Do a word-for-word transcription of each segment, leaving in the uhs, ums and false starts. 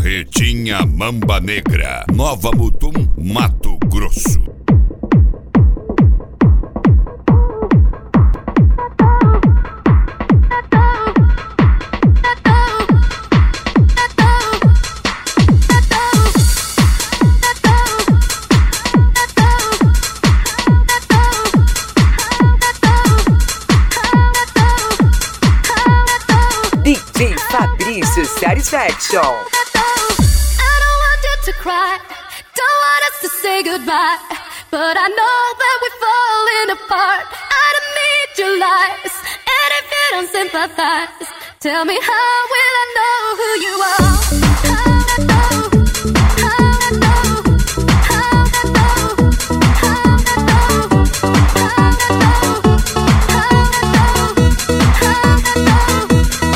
Carretinha Mamba Negra, Nova Mutum, Mato Grosso. D J Fabrício Satisfaction. I don't want you to cry, don't want us to say goodbye, but I know that we're falling apart. I don't need your lies, and if you don't sympathize, tell me how will I know who you are? How I know, how I know, how I know, how I know, how I know, how I know, how I know.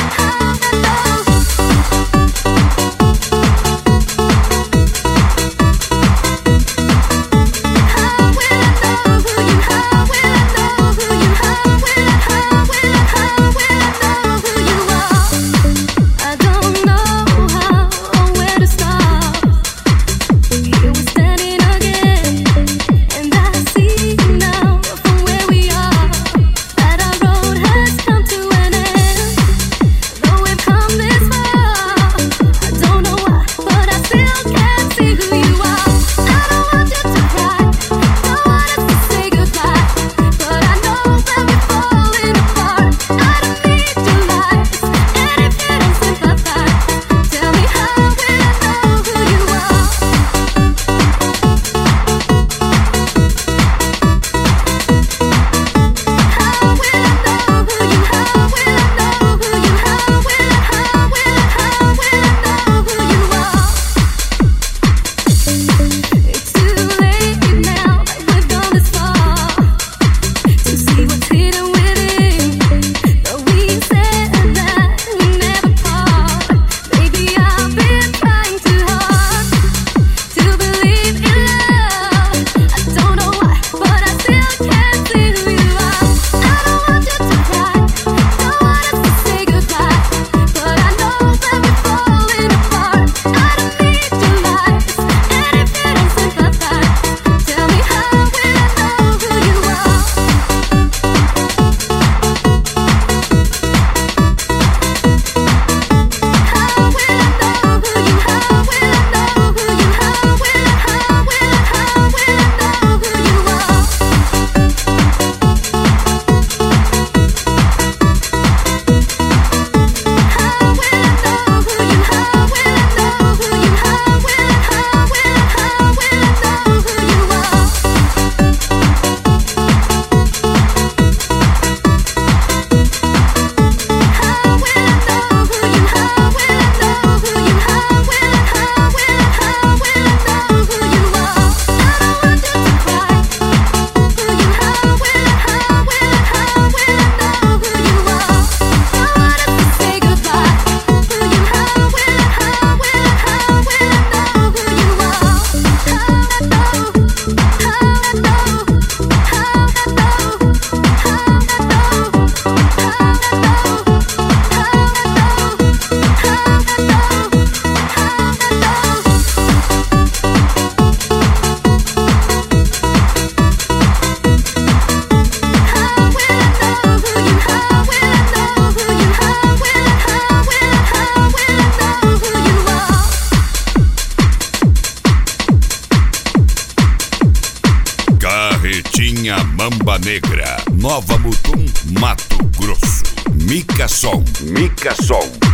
Carretinha Mamba Negra, Nova Mutum, Mato Grosso. Mica Som. Mica Som.